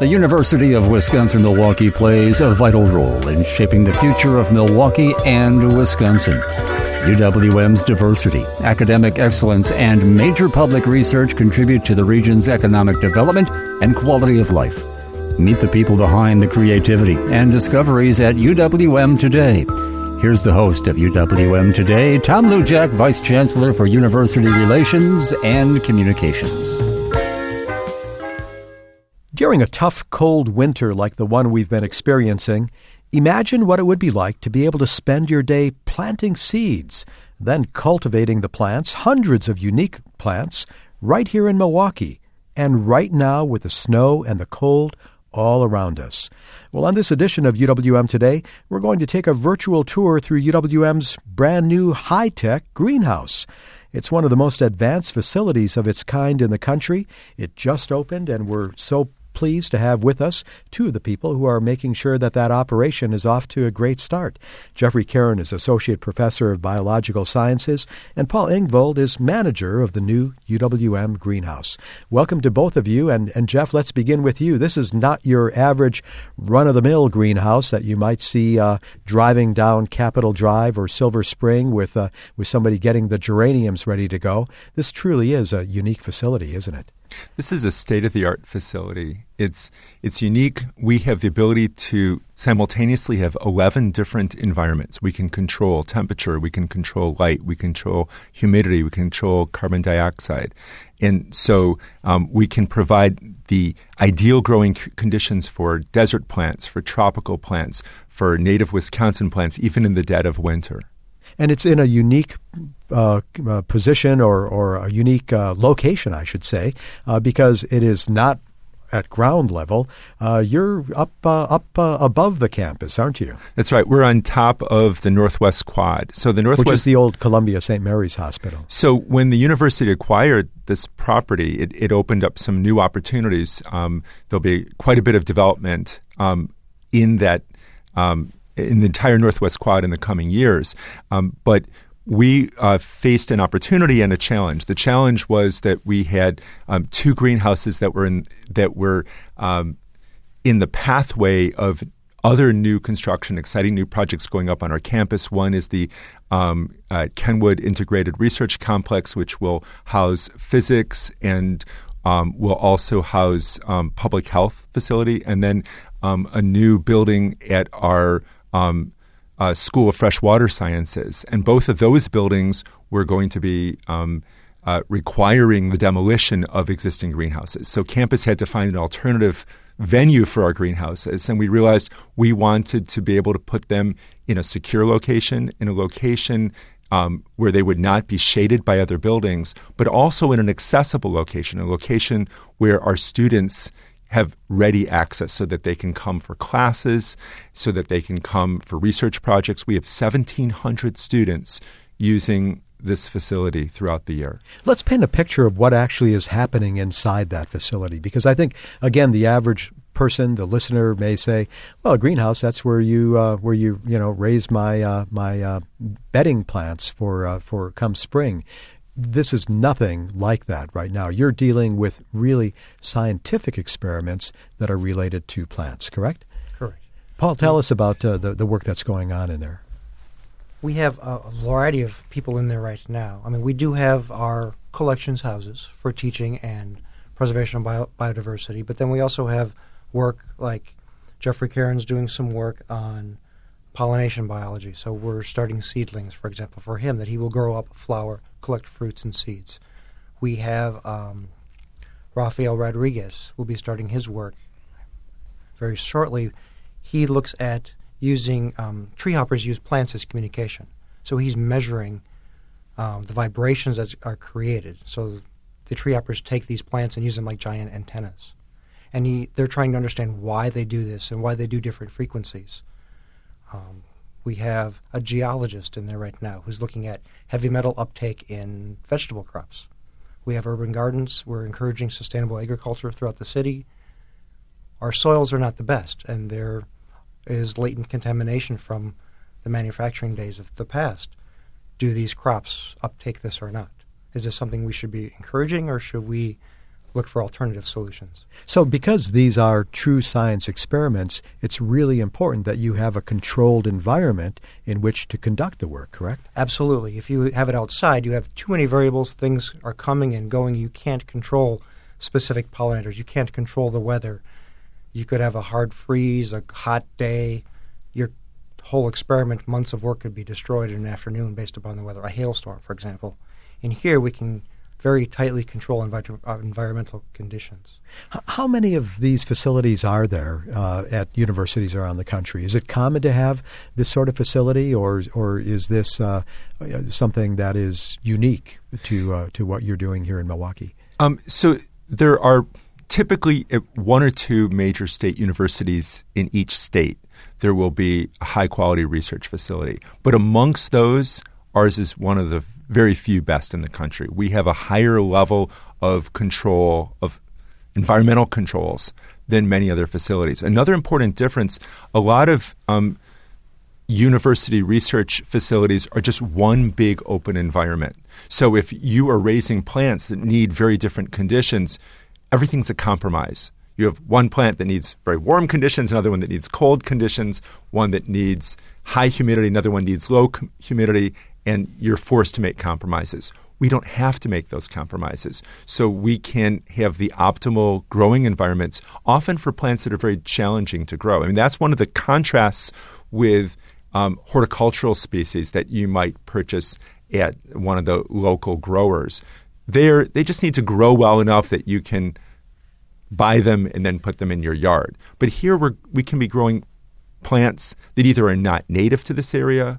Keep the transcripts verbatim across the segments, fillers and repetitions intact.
The University of Wisconsin-Milwaukee plays a vital role in shaping the future of Milwaukee and Wisconsin. U W M's diversity, academic excellence, and major public research contribute to the region's economic development and quality of life. Meet the people behind the creativity and discoveries at U W M Today. Here's the host of U W M Today, Tom Lujack, Vice Chancellor for University Relations and Communications. During a tough, cold winter like the one we've been experiencing, imagine what it would be like to be able to spend your day planting seeds, then cultivating the plants, hundreds of unique plants, right here in Milwaukee, and right now with the snow and the cold all around us. Well, on this edition of U W M Today, we're going to take a virtual tour through U W M's brand new high-tech greenhouse. It's one of the most advanced facilities of its kind in the country. It just opened, and we're so pleased to have with us two of the people who are making sure that that operation is off to a great start. Jeffrey Karen is Associate Professor of Biological Sciences, and Paul Engvold is manager of the new U W M greenhouse. Welcome to both of you, and, and Jeff, let's begin with you. This is not your average run-of-the-mill greenhouse that you might see uh, driving down Capitol Drive or Silver Spring with, uh, with somebody getting the geraniums ready to go. This truly is a unique facility, isn't it? This is a state-of-the-art facility. It's it's unique. We have the ability to simultaneously have eleven different environments. We can control temperature, we can control light, we control humidity, we can control carbon dioxide. And so um, we can provide the ideal growing c- conditions for desert plants, for tropical plants, for native Wisconsin plants, even in the dead of winter. And it's in a unique uh, uh, position or, or a unique uh, location, I should say, uh, because it is not at ground level. Uh, you're up uh, up uh, above the campus, aren't you? That's right. We're on top of the Northwest Quad. So the Northwest, which is the old Columbia Saint Mary's Hospital. So when the university acquired this property, it, it opened up some new opportunities. Um, there'll be quite a bit of development um, in that um in the entire Northwest Quad in the coming years. Um, but we uh, faced an opportunity and a challenge. The challenge was that we had um, two greenhouses that were in that were um, in the pathway of other new construction, exciting new projects going up on our campus. One is the um, uh, Kenwood Integrated Research Complex, which will house physics and um, will also house um, public health facility, and then um, a new building at our Um, uh, School of Freshwater Sciences. And both of those buildings were going to be um, uh, requiring the demolition of existing greenhouses. So campus had to find an alternative venue for our greenhouses. And we realized we wanted to be able to put them in a secure location, in a location um, where they would not be shaded by other buildings, but also in an accessible location, a location where our students have ready access so that they can come for classes, so that they can come for research projects. We have seventeen hundred students using this facility throughout the year. Let's paint a picture of what actually is happening inside that facility, because I think, again, the average person, the listener, may say, "Well, a greenhouse, that's where you uh, where you you know raise my uh, my uh, bedding plants for uh, for come spring." This is nothing like that right now. You're dealing with really scientific experiments that are related to plants, correct? Correct. Paul, tell us about uh, the, the work that's going on in there. We have a, a variety of people in there right now. I mean, we do have our collections houses for teaching and preservation of bio- biodiversity, but then we also have work like Jeffrey Karen's doing some work on pollination biology. So we're starting seedlings, for example, for him, that he will grow up, flower, collect fruits and seeds. We have um, Rafael Rodriguez will be starting his work very shortly. He looks at using um, tree hoppers use plants as communication. So he's measuring um, the vibrations that are created. So the tree hoppers take these plants and use them like giant antennas. And he, they're trying to understand why they do this and why they do different frequencies. Um, we have a geologist in there right now who's looking at heavy metal uptake in vegetable crops. We have urban gardens. We're encouraging sustainable agriculture throughout the city. Our soils are not the best, and there is latent contamination from the manufacturing days of the past. Do these crops uptake this or not? Is this something we should be encouraging, or should we look for alternative solutions. So because these are true science experiments, it's really important that you have a controlled environment in which to conduct the work, correct? Absolutely. If you have it outside, you have too many variables. Things are coming and going. You can't control specific pollinators. You can't control the weather. You could have a hard freeze, a hot day. Your whole experiment, months of work could be destroyed in an afternoon based upon the weather, a hailstorm, for example. And here we can very tightly control envi- uh, environmental conditions. How many of these facilities are there uh, at universities around the country? Is it common to have this sort of facility, or or is this uh, something that is unique to uh, to what you're doing here in Milwaukee? Um, so there are typically one or two major state universities in each state. There will be a high-quality research facility. But amongst those, ours is one of the very few best in the country. We have a higher level of control, of environmental controls, than many other facilities. Another important difference, a lot of um, university research facilities are just one big open environment. So if you are raising plants that need very different conditions, everything's a compromise. You have one plant that needs very warm conditions, another one that needs cold conditions, one that needs high humidity, another one needs low com- humidity, and you're forced to make compromises. We don't have to make those compromises. So we can have the optimal growing environments, often for plants that are very challenging to grow. I mean, that's one of the contrasts with um, horticultural species that you might purchase at one of the local growers. They're, they just need to grow well enough that you can buy them and then put them in your yard. But here we're, we can be growing plants that either are not native to this area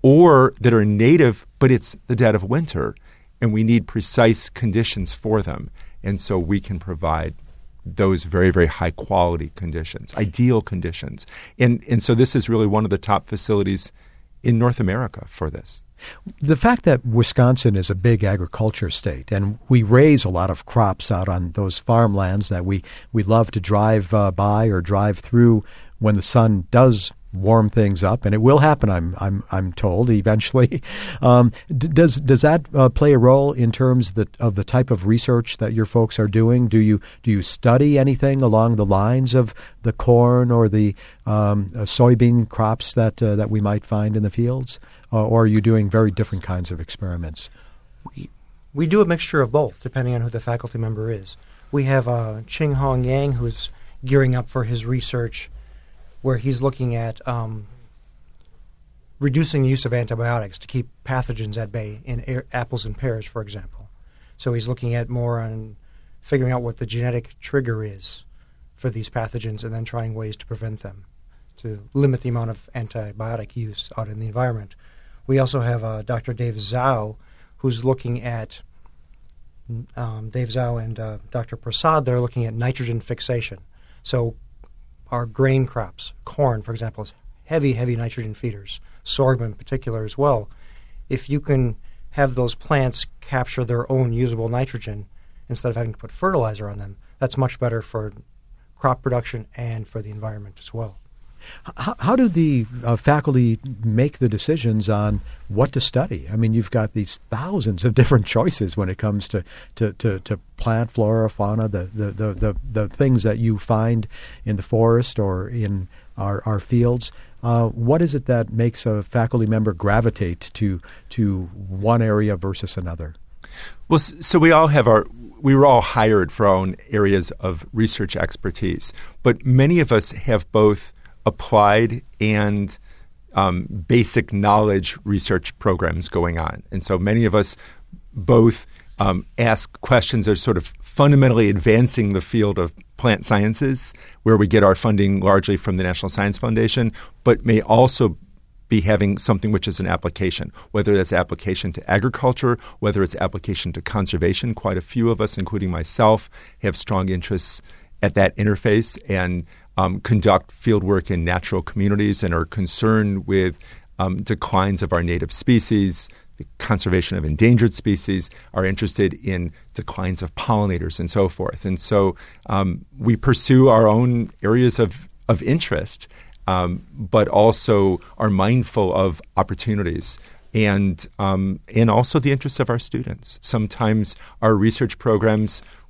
or that are native, but it's the dead of winter, and we need precise conditions for them. And so we can provide those very, very high-quality conditions, ideal conditions. And, and so this is really one of the top facilities in North America for this. The fact that Wisconsin is a big agriculture state, and we raise a lot of crops out on those farmlands that we, we love to drive uh, by or drive through when the sun does warm things up, and it will happen. I'm I'm I'm told eventually. Um, d- does does that uh, play a role in terms that of the type of research that your folks are doing? Do you do you study anything along the lines of the corn or the um, uh, soybean crops that uh, that we might find in the fields, uh, or are you doing very different kinds of experiments? We we do a mixture of both, depending on who the faculty member is. We have uh, Ching Hong Yang, who's gearing up for his research, where he's looking at um, reducing the use of antibiotics to keep pathogens at bay in air, apples and pears, for example. So he's looking at more on figuring out what the genetic trigger is for these pathogens and then trying ways to prevent them, to limit the amount of antibiotic use out in the environment. We also have uh, Doctor Dave Zhao, who's looking at, um, Dave Zhao and uh, Doctor Prasad, they're looking at nitrogen fixation. So our grain crops, corn, for example, is heavy, heavy nitrogen feeders, sorghum in particular as well. If you can have those plants capture their own usable nitrogen instead of having to put fertilizer on them, that's much better for crop production and for the environment as well. How, how do the uh, faculty make the decisions on what to study? I mean, you've got these thousands of different choices when it comes to, to, to, to plant, flora, fauna, the, the, the, the, the things that you find in the forest or in our, our fields. Uh, what is it that makes a faculty member gravitate to to one area versus another? Well, so we all have our we were all hired for our own areas of research expertise, but many of us have both applied and um, basic knowledge research programs going on. And so many of us both um, ask questions that are sort of fundamentally advancing the field of plant sciences, where we get our funding largely from the National Science Foundation, but may also be having something which is an application, whether that's application to agriculture, whether it's application to conservation. Quite a few of us, including myself, have strong interests at that interface and um, conduct fieldwork in natural communities and are concerned with um, declines of our native species, the conservation of endangered species, are interested in declines of pollinators and so forth. And so um, we pursue our own areas of, of interest, um, but also are mindful of opportunities and um, and also the interests of our students. Sometimes our research programs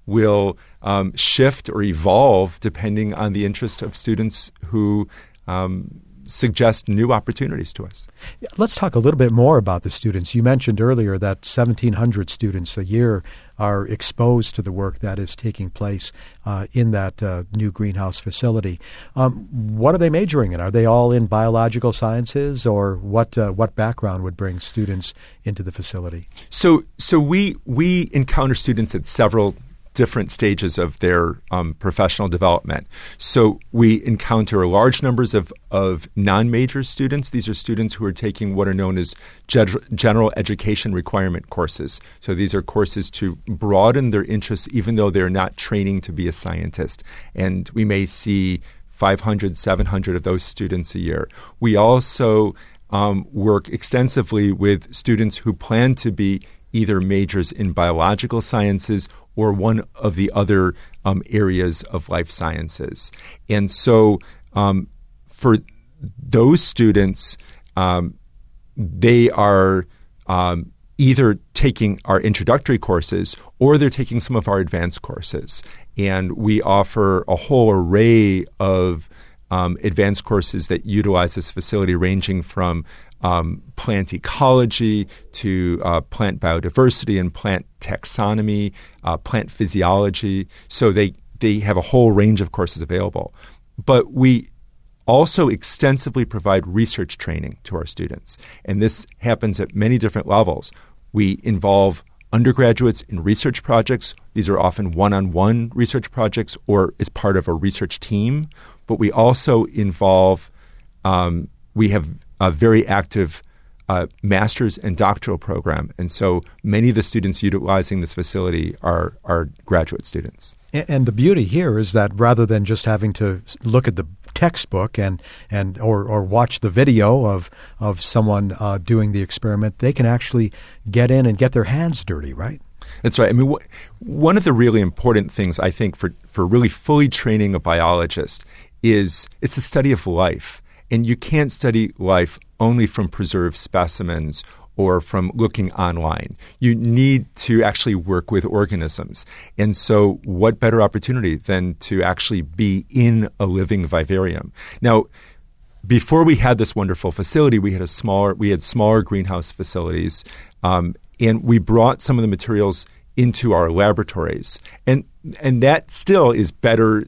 will um, shift or evolve depending on the interest of students who um, suggest new opportunities to us. Let's talk a little bit more about the students. You mentioned earlier that seventeen hundred students a year are exposed to the work that is taking place uh, in that uh, new greenhouse facility. Um, what are they majoring in? Are they all in biological sciences, or what uh, what background would bring students into the facility? So, so we we encounter students at several different stages of their um, professional development. So we encounter large numbers of, of non-major students. These are students who are taking what are known as ge- general education requirement courses. So these are courses to broaden their interests even though they're not training to be a scientist. And we may see five hundred, seven hundred of those students a year. We also um, work extensively with students who plan to be either majors in biological sciences or one of the other um, areas of life sciences. And so um, for those students, um, they are um, either taking our introductory courses or they're taking some of our advanced courses. And we offer a whole array of um, advanced courses that utilize this facility, ranging from Um, plant ecology to uh, plant biodiversity and plant taxonomy, uh, plant physiology. So they, they have a whole range of courses available. But we also extensively provide research training to our students. And this happens at many different levels. We involve undergraduates in research projects. These are often one-on-one research projects or as part of a research team. But we also involve, um, we have a very active uh, master's and doctoral program. And so many of the students utilizing this facility are, are graduate students. And, and the beauty here is that rather than just having to look at the textbook and, and or, or watch the video of, of someone uh, doing the experiment, they can actually get in and get their hands dirty, right? That's right. I mean, wh- one of the really important things, I think, for, for really fully training a biologist is it's the study of life. And you can't study life only from preserved specimens or from looking online. You need to actually work with organisms. And so what better opportunity than to actually be in a living vivarium? Now, before we had this wonderful facility, we had a smaller, we had smaller greenhouse facilities, um, and we brought some of the materials into our laboratories. And, and that still is better.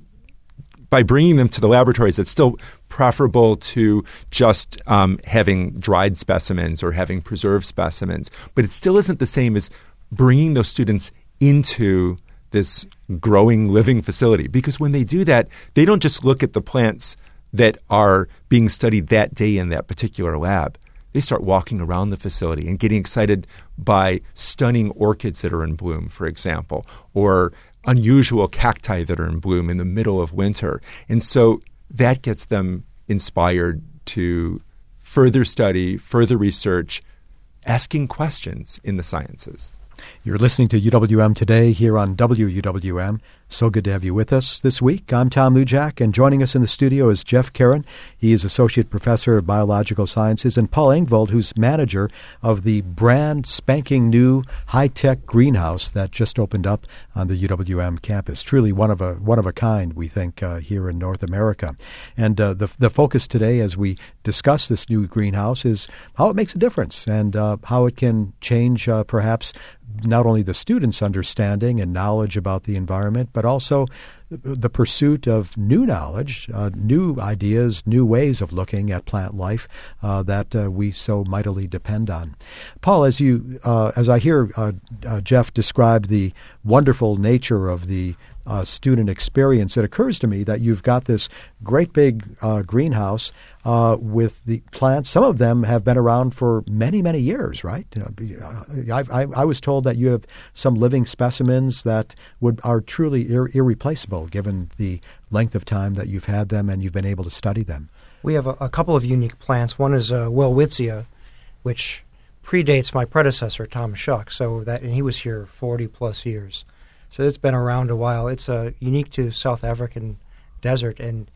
By bringing them to the laboratories, it's still preferable to just um, having dried specimens or having preserved specimens. But it still isn't the same as bringing those students into this growing, living facility. Because when they do that, they don't just look at the plants that are being studied that day in that particular lab. They start walking around the facility and getting excited by stunning orchids that are in bloom, for example, or unusual cacti that are in bloom in the middle of winter. And so that gets them inspired to further study, further research, asking questions in the sciences. You're listening to U W M Today here on W U W M. So good to have you with us this week. I'm Tom Lujack, and joining us in the studio is Jeff Karen. He is Associate Professor of Biological Sciences, and Paul Engvald, who's manager of the brand spanking new high-tech greenhouse that just opened up on the U W M campus. Truly one of a one of a kind, we think, uh, here in North America. And uh, the the focus today, as we discuss this new greenhouse, is how it makes a difference and uh, how it can change, uh, perhaps, not only the students' understanding and knowledge about the environment, but also the pursuit of new knowledge, uh, new ideas, new ways of looking at plant life uh, that uh, we so mightily depend on. Paul, as you, uh, as I hear uh, uh, Jeff describe the wonderful nature of the Uh, student experience, it occurs to me that you've got this great big uh, greenhouse uh, with the plants. Some of them have been around for many, many years, right? You know, I, I, I was told that you have some living specimens that would are truly ir- irreplaceable given the length of time that you've had them and you've been able to study them. We have a, a couple of unique plants. One is uh, Welwitschia, which predates my predecessor, Tom Schuck, so that, and he was here forty plus years. So it's been around a while. It's uh, unique to South African desert, and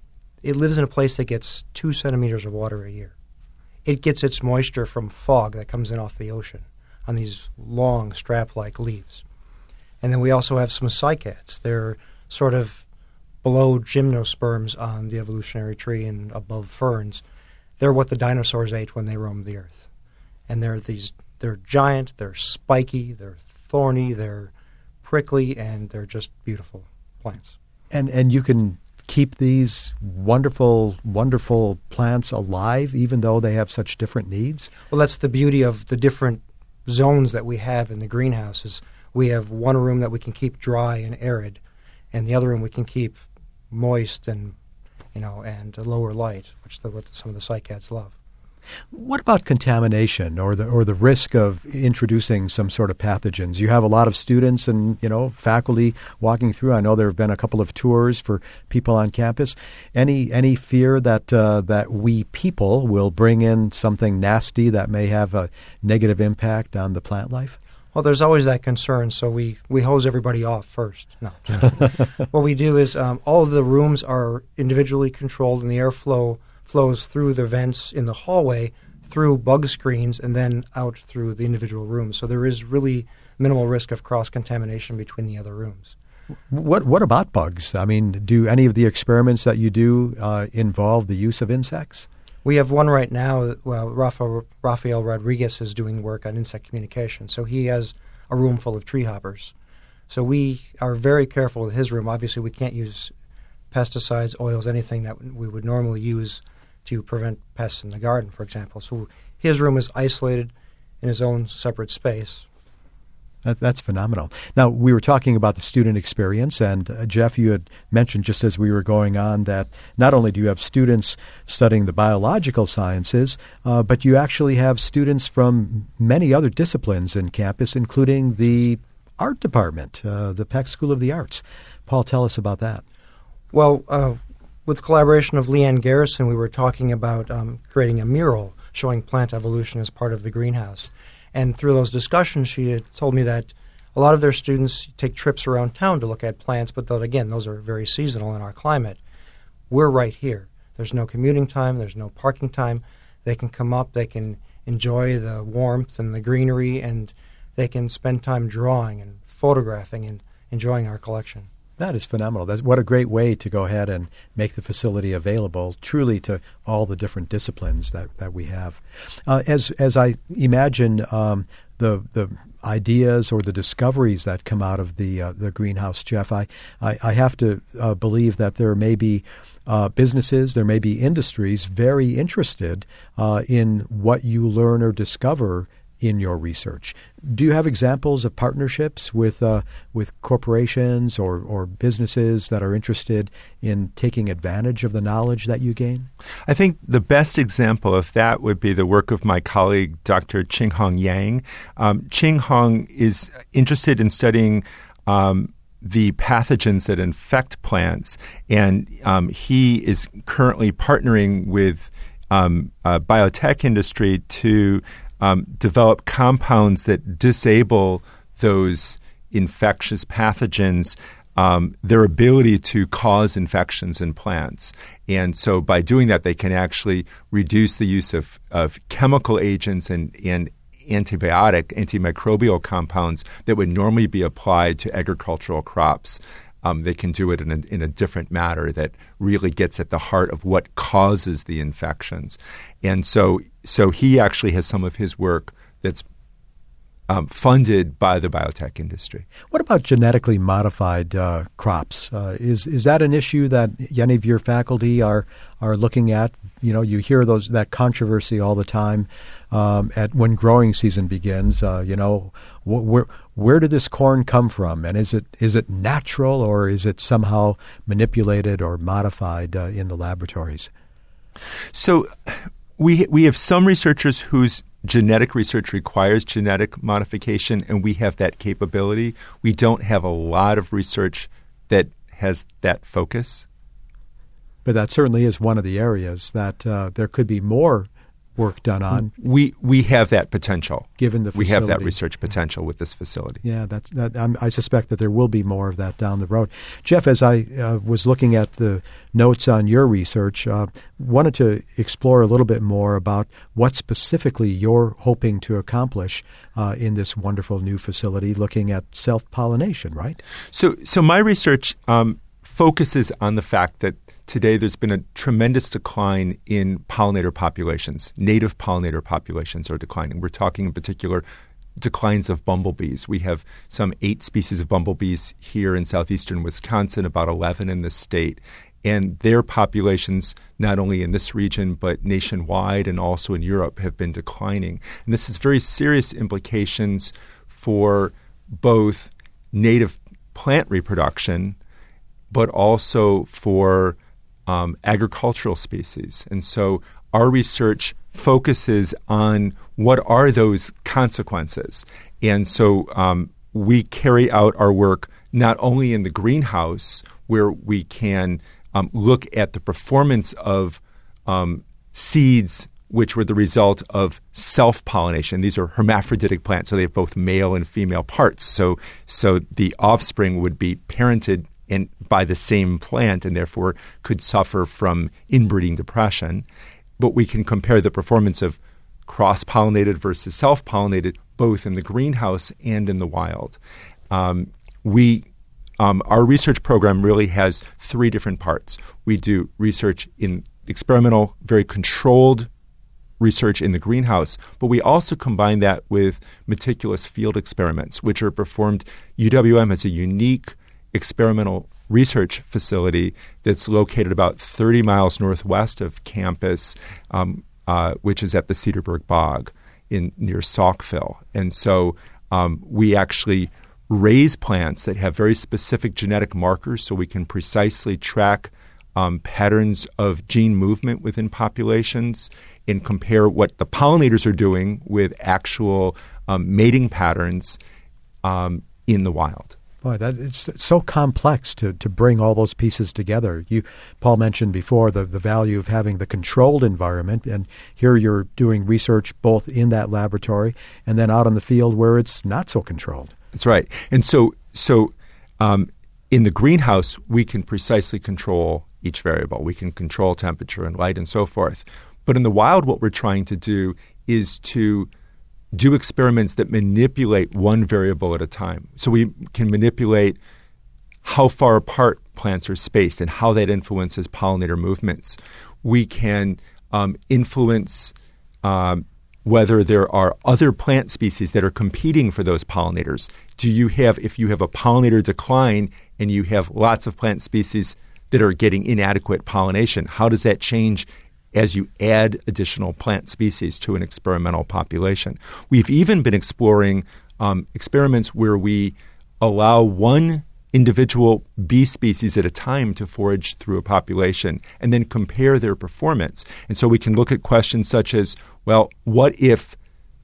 it lives in a place that gets two centimeters of water a year. It gets its moisture from fog that comes in off the ocean on these long strap-like leaves. And then we also have some cycads. They're sort of below gymnosperms on the evolutionary tree and above ferns. They're what the dinosaurs ate when they roamed the earth. And they're these they're giant, they're spiky, they're thorny, they're prickly, and they're just beautiful plants. And and you can keep these wonderful, wonderful plants alive even though they have such different needs? Well, that's the beauty of the different zones that we have in the greenhouse. Is we have one room that we can keep dry and arid, and the other room we can keep moist and, you know, and lower light, which the, what some of the cycads love. What about contamination or the or the risk of introducing some sort of pathogens? You have a lot of students and, you know, faculty walking through. I know there have been a couple of tours for people on campus. Any any fear that uh, that we people will bring in something nasty that may have a negative impact on the plant life? Well, there's always that concern, so we, we hose everybody off first. No. What we do is um, all of the rooms are individually controlled, and the airflow flows through the vents in the hallway, through bug screens, and then out through the individual rooms. So there is really minimal risk of cross-contamination between the other rooms. What what about bugs? I mean, do any of the experiments that you do uh, involve the use of insects? We have one right now. Well, Rafael, Rafael Rodriguez is doing work on insect communication. So he has a room full of tree hoppers. So we are very careful with his room. Obviously, we can't use pesticides, oils, anything that we would normally use to prevent pests in the garden, for example. So his room is isolated in his own separate space. That, that's phenomenal. Now, we were talking about the student experience, and uh, Jeff, you had mentioned just as we were going on that not only do you have students studying the biological sciences, uh, but you actually have students from many other disciplines in campus, including the art department, uh, the Peck School of the Arts. Paul, tell us about that. Well, uh, with the collaboration of Leanne Garrison, we were talking about um, creating a mural showing plant evolution as part of the greenhouse. And through those discussions, she had told me that a lot of their students take trips around town to look at plants, but that, again, those are very seasonal in our climate. We're right here. There's no commuting time. There's no parking time. They can come up. They can enjoy the warmth and the greenery, and they can spend time drawing and photographing and enjoying our collection. That is phenomenal. That's what a great way to go ahead and make the facility available truly to all the different disciplines that, that we have. Uh, as as I imagine um, the the ideas or the discoveries that come out of the uh, the greenhouse, Jeff, I, I, I have to uh, believe that there may be uh, businesses, there may be industries very interested uh, in what you learn or discover in your research. Do you have examples of partnerships with uh, with corporations or, or businesses that are interested in taking advantage of the knowledge that you gain? I think the best example of that would be the work of my colleague, Doctor Qinghong Yang. Um, Qinghong is interested in studying um, the pathogens that infect plants, and um, he is currently partnering with um, a biotech industry to Um, develop compounds that disable those infectious pathogens, um, their ability to cause infections in plants. And so by doing that, they can actually reduce the use of, of chemical agents and, and antibiotic, antimicrobial compounds that would normally be applied to agricultural crops. Um, they can do it in a, in a different manner that really gets at the heart of what causes the infections. And so so he actually has some of his work that's um, funded by the biotech industry. What about genetically modified uh, crops? Uh, is is that an issue that any of your faculty are are looking at? You know, you hear those that controversy all the time um, at when growing season begins. Uh, you know, wh- where where did this corn come from, and is it is it natural or is it somehow manipulated or modified uh, in the laboratories? So, we we have some researchers whose genetic research requires genetic modification, and we have that capability. We don't have a lot of research that has that focus. But that certainly is one of the areas that uh, there could be more work done on. We we have that potential. Given the facility. We have that research potential with this facility. Yeah, that's that. I'm, I suspect that there will be more of that down the road. Jeff, as I uh, was looking at the notes on your research, uh, wanted to explore a little bit more about what specifically you're hoping to accomplish uh, in this wonderful new facility, looking at self-pollination, right? So, so my research um, focuses on the fact that today there's been a tremendous decline in pollinator populations. Native pollinator populations are declining. We're talking in particular declines of bumblebees. We have some eight species of bumblebees here in southeastern Wisconsin, about eleven in the state. And their populations, not only in this region, but nationwide and also in Europe, have been declining. And this has very serious implications for both native plant reproduction, but also for um, agricultural species. And so our research focuses on what are those consequences. And so um, we carry out our work not only in the greenhouse, where we can um, look at the performance of um, seeds which were the result of self-pollination. These are hermaphroditic plants, so they have both male and female parts. So, so the offspring would be parented in, by the same plant and therefore could suffer from inbreeding depression. But we can compare the performance of cross-pollinated versus self-pollinated both in the greenhouse and in the wild. Um, we um, our research program really has three different parts. We do research in experimental, very controlled research in the greenhouse, but we also combine that with meticulous field experiments, which are performed. U W M has a unique experimental research facility that's located about thirty miles northwest of campus, um, uh, which is at the Cedarburg Bog in near Saukville. And so um, we actually raise plants that have very specific genetic markers so we can precisely track um, patterns of gene movement within populations and compare what the pollinators are doing with actual um, mating patterns um, in the wild. Boy, that it's so complex to, to bring all those pieces together. You, Paul mentioned before the, the value of having the controlled environment, and here you're doing research both in that laboratory and then out on the field where it's not so controlled. That's right. And so so um, in the greenhouse, we can precisely control each variable. We can control temperature and light and so forth. But in the wild, what we're trying to do is to do experiments that manipulate one variable at a time. So we can manipulate how far apart plants are spaced and how that influences pollinator movements. We can um, influence um, whether there are other plant species that are competing for those pollinators. Do you have, if you have a pollinator decline and you have lots of plant species that are getting inadequate pollination, how does that change as you add additional plant species to an experimental population? We've even been exploring um, experiments where we allow one individual bee species at a time to forage through a population and then compare their performance. And so we can look at questions such as, well, what if,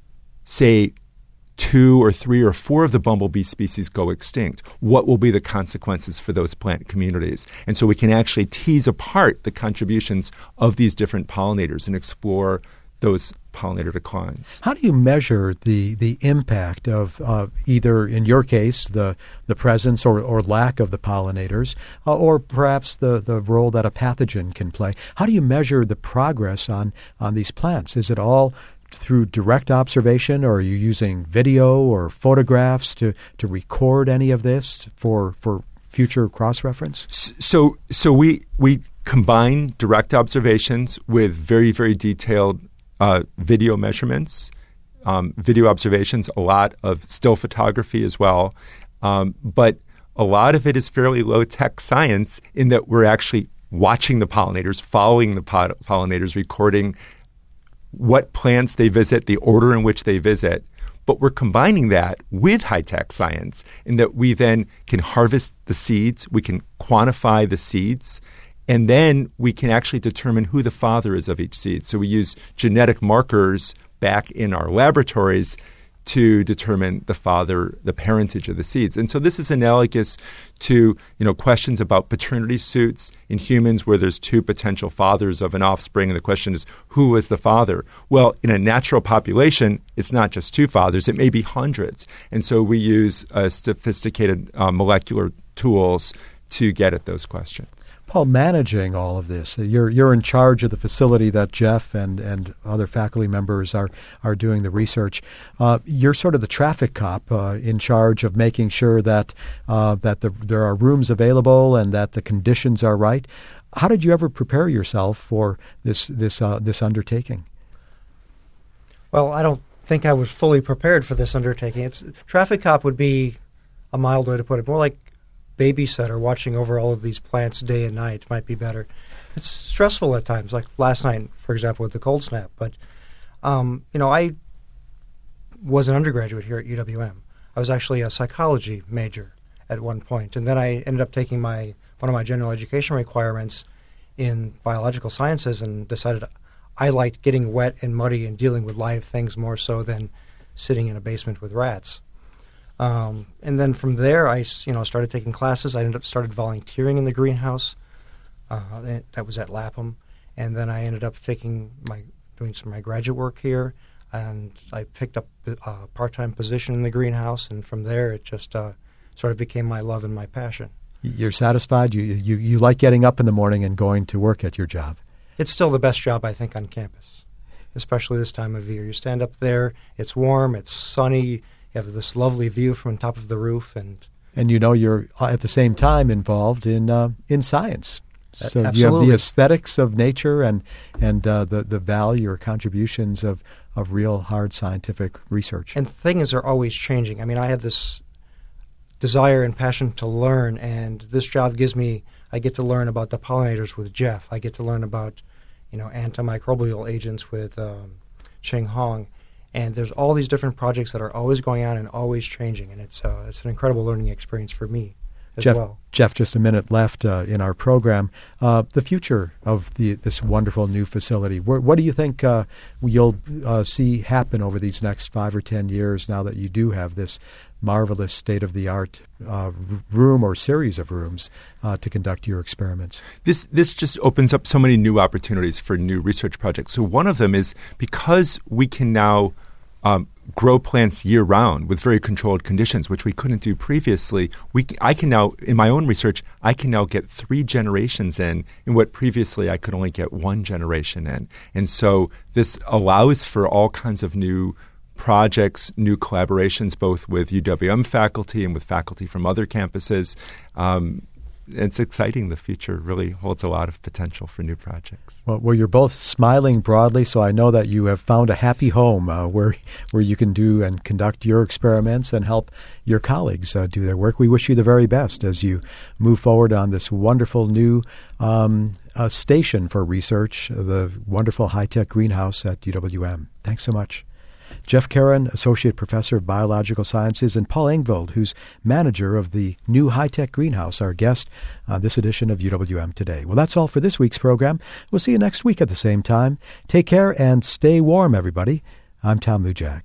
say, two or three or four of the bumblebee species go extinct? What will be the consequences for those plant communities? And so we can actually tease apart the contributions of these different pollinators and explore those pollinator declines. How do you measure the, the impact of uh, either, in your case, the, the presence or, or lack of the pollinators, uh, or perhaps the, the role that a pathogen can play? How do you measure the progress on, on these plants? Is it all through direct observation, or are you using video or photographs to, to record any of this for for future cross-reference? So so we we combine direct observations with very, very detailed uh, video measurements, um, video observations, a lot of still photography as well. Um, but a lot of it is fairly low-tech science in that we're actually watching the pollinators, following the poll- pollinators, recording what plants they visit, the order in which they visit. But we're combining that with high-tech science in that we then can harvest the seeds, we can quantify the seeds, and then we can actually determine who the father is of each seed. So we use genetic markers back in our laboratories to determine the father, the parentage of the seeds. And so this is analogous to, you know, questions about paternity suits in humans where there's two potential fathers of an offspring, and the question is, who was the father? Well, in a natural population, it's not just two fathers. It may be hundreds. And so we use uh, sophisticated uh, molecular tools to get at those questions. Paul, managing all of this, you're you're in charge of the facility that Jeff and, and other faculty members are, are doing the research. Uh, you're sort of the traffic cop uh, in charge of making sure that uh, that the, there are rooms available and that the conditions are right. How did you ever prepare yourself for this this uh, this undertaking? Well, I don't think I was fully prepared for this undertaking. It's traffic cop would be a mild way to put it. More like babysitter, watching over all of these plants day and night might be better. It's stressful at times, like last night, for example, with the cold snap. But, um, you know, I was an undergraduate here at U W M. I was actually a psychology major at one point, and then I ended up taking my one of my general education requirements in biological sciences and decided I liked getting wet and muddy and dealing with live things more so than sitting in a basement with rats. Um, and then from there, I you know started taking classes. I ended up started volunteering in the greenhouse. Uh, that was at Lapham, and then I ended up taking my doing some of my graduate work here, and I picked up a part-time position in the greenhouse. And from there, it just uh, sort of became my love and my passion. You're satisfied? You, you you like getting up in the morning and going to work at your job? It's still the best job, I think, on campus, especially this time of year. You stand up there, it's warm, it's sunny. You have this lovely view from top of the roof, and and you know you're at the same time involved in uh, in science. So absolutely. You have the aesthetics of nature and and uh, the the value or contributions of, of real hard scientific research. And things are always changing. I mean, I have this desire and passion to learn, and this job gives me. I get to learn about the pollinators with Jeff. I get to learn about, you know, antimicrobial agents with um, Cheng Hong. And there's all these different projects that are always going on and always changing, and it's uh, it's an incredible learning experience for me as Jeff, well. Jeff, just a minute left uh, in our program. Uh, the future of the this wonderful new facility. Where, what do you think uh, you'll uh, see happen over these next five or ten years now that you do have this marvelous state-of-the-art uh, room or series of rooms uh, to conduct your experiments? This this just opens up so many new opportunities for new research projects. So one of them is because we can now um, grow plants year-round with very controlled conditions, which we couldn't do previously. We I can now, in my own research, I can now get three generations in, in what previously I could only get one generation in. And so this allows for all kinds of new projects, new collaborations, both with U W M faculty and with faculty from other campuses. Um, it's exciting. The future really holds a lot of potential for new projects. Well, well, you're both smiling broadly, so I know that you have found a happy home uh, where where you can do and conduct your experiments and help your colleagues uh, do their work. We wish you the very best as you move forward on this wonderful new um, uh, station for research, the wonderful high-tech greenhouse at U W M. Thanks so much. Jeff Caron, Associate Professor of Biological Sciences, and Paul Engvald, who's manager of the new high-tech greenhouse, our guest on this edition of U W M Today. Well, that's all for this week's program. We'll see you next week at the same time. Take care and stay warm, everybody. I'm Tom Lujak.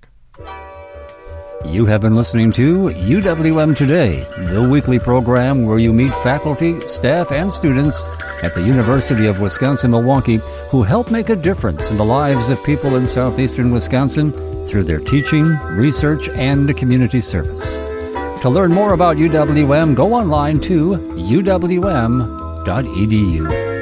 You have been listening to U W M Today, the weekly program where you meet faculty, staff, and students at the University of Wisconsin-Milwaukee who help make a difference in the lives of people in southeastern Wisconsin through their teaching, research, and community service. To learn more about U W M, go online to u w m dot e d u.